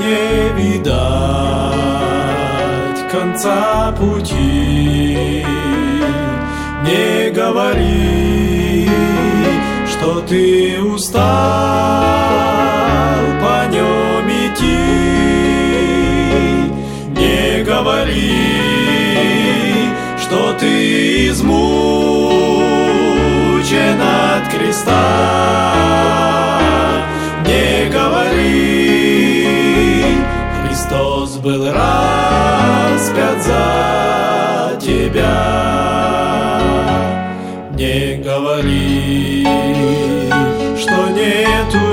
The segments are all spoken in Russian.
не видать конца пути. Не говори, что ты устал по нем идти. Не говори, что ты измучен от креста. Не говори, Христос был распят за тебя. Не говори, что нету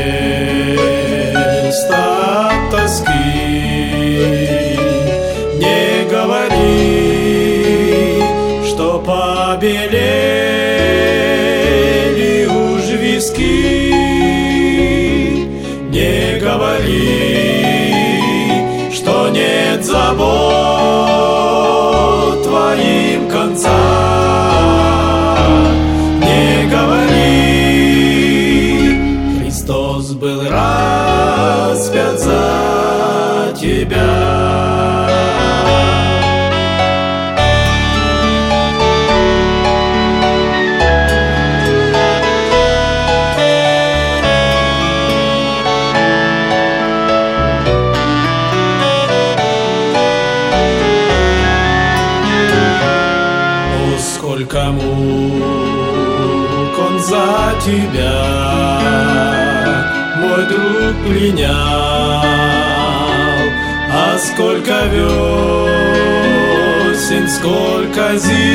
места от тоски. Не говори, что побелели уж виски. Не говори, что нет забот твоим конца. Не говори, Христос был распят за тебя. Сколько мук он за тебя, мой друг, пленял, а сколько весен, сколько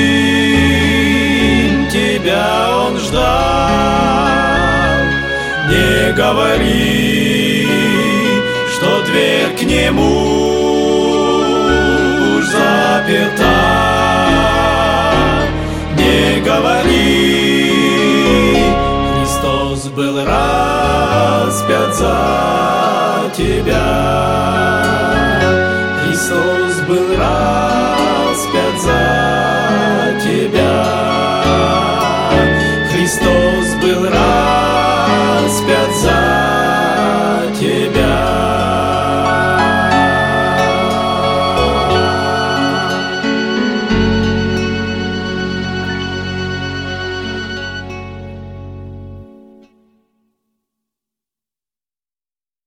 зим тебя он ждал. Не говори, что дверь к нему уж заперта. Не говори, Христос был распят за тебя.